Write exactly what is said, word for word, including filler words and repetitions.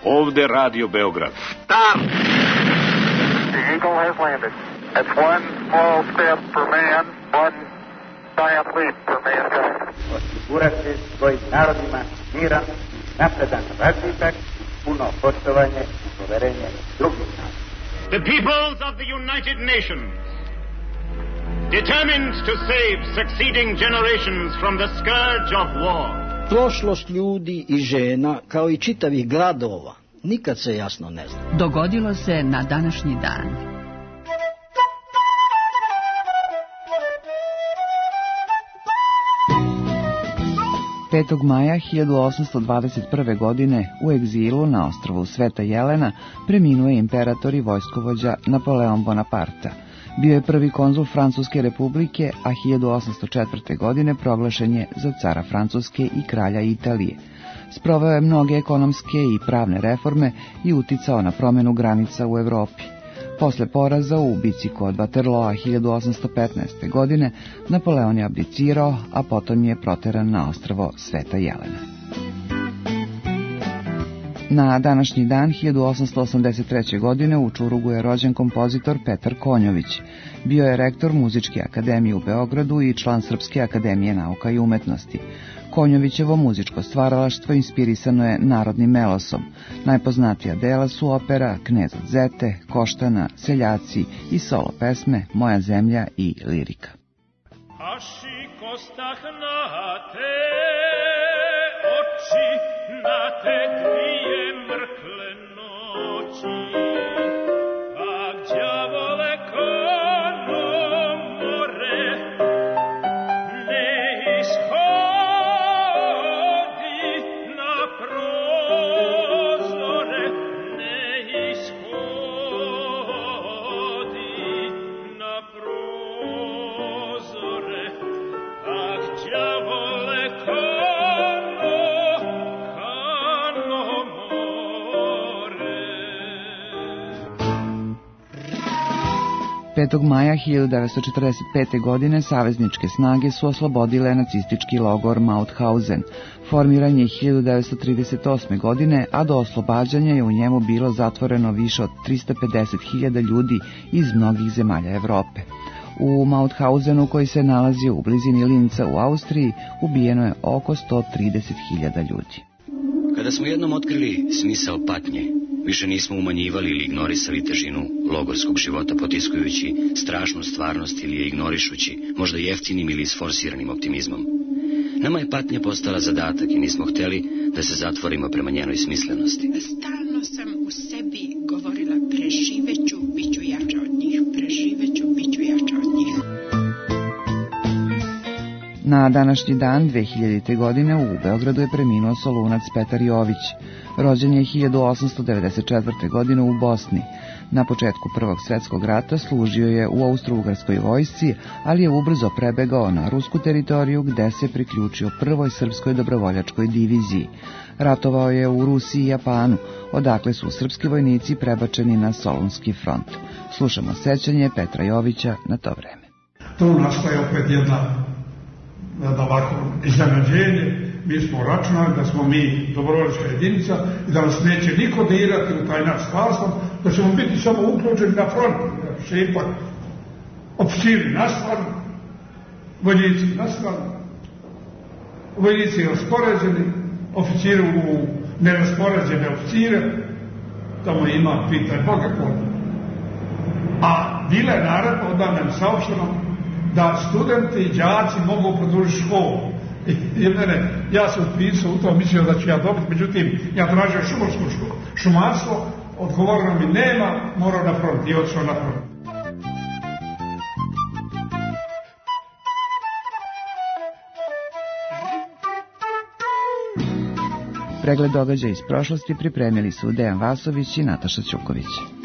Ovde Radio Beograd. Stop! The Eagle has landed. That's one small step for man, one giant leap for mankind. Osigurati svojim narodima miran, napredan razvitak, puno poštovanje i poverenje drugih naroda. The peoples of the United Nations, determined to save succeeding generations from the scourge of war. Prošlost ljudi i žena, kao i čitavih gradova, nikad se jasno ne zna. Dogodilo se na današnji dan. petog maja hiljadu osamsto dvadeset prve. godine u egzilu na ostrvu Sveta Jelena preminuo je imperator i vojskovođa Napoleon Bonaparte. Bio je prvi konzul Francuske republike, a hiljadu osamsto četvrte. godine proglašen je za cara Francuske i kralja Italije. Sproveo je mnoge ekonomske i pravne reforme i uticao na promenu granica u Evropi. Posle poraza u bici kod Waterloa hiljadu osamsto petnaeste. godine Napoleon je abdicirao, a potom je proteran na ostrvo Sveta Jelena. Na današnji dan hiljadu osamsto osamdeset treće. godine u Čurugu je rođen kompozitor Petar Konjović. Bio je rektor Muzičke akademije u Beogradu i član Srpske akademije nauka i umetnosti. Konjovićevo muzičko stvaralaštvo inspirisano je narodnim melosom. Najpoznatija dela su opera Knez od Zete, Koštana, Seljaci i solo pesme Moja zemlja i Lirika. Aši kostah na te oči, na te dvije mrkle noći, kak đavole kono more, ne ishodi na prozore, ne ishodi na prozore, kak đavole kono, kano more. petog maja hiljadu devetsto četrdeset pete. godine savezničke snage su oslobodile nacistički logor Mauthausen. Formiran je hiljadu devetsto trideset osme. godine, a do oslobađanja je u njemu bilo zatvoreno više od trista pedeset hiljada ljudi iz mnogih zemalja Evrope. U Mauthausenu, koji se nalazio u blizini Linca u Austriji, ubijeno je oko sto trideset hiljada ljudi. Kada smo jednom otkrili smisao patnje, više nismo umanjivali ili ignorisali težinu logorskog života, potiskujući strašnu stvarnost ili je ignorišući, možda jeftinim ili isforsiranim optimizmom. Nama je patnja postala zadatak i nismo hteli da se zatvorimo prema njenoj smislenosti. Stalno sam u sebi govorila, preživeću, bit ću jača od njih, preživeću, bit ću jača od njih. Na današnji dan dve hiljadite. godine u Beogradu je preminuo Solunac Petar Jović. Rođen je hiljadu osamsto devedeset četvrte. godine u Bosni. Na početku Prvog svjetskog rata služio je u Austro-Ugarskoj vojsci, ali je ubrzo prebegao na rusku teritoriju gde se priključio prvoj srpskoj dobrovoljačkoj diviziji. Ratovao je u Rusiji i Japanu, odakle su srpski vojnici prebačeni na Solunski front. Slušamo sećanje Petra Jovića na to vreme. Tu nastaje opet jedna da ovako iznenađenje. Mi smo računali da smo mi dobrovoljačka jedinica i da nas neće niko dirati u taj naš sastav, da ćemo biti samo uključeni na front, da će ipak oficiri na stranu, vojnici na stranu, vojnici raspoređeni, oficiri u neraspoređene oficire, tamo ima, pitaj Boga koliko. A bila je naredba, onda nam saopšteno da studenti i đaci mogu produžiti školu. I, i mene, ja sam upisao u to, mislio da ću ja dobiti, međutim, ja tražio šumarsko šumarstvo, odgovoreno mi nema, morao na front i odšao na front. Pregled događaja iz prošlosti pripremili su Dejan Vasović i Nataša Ćuković.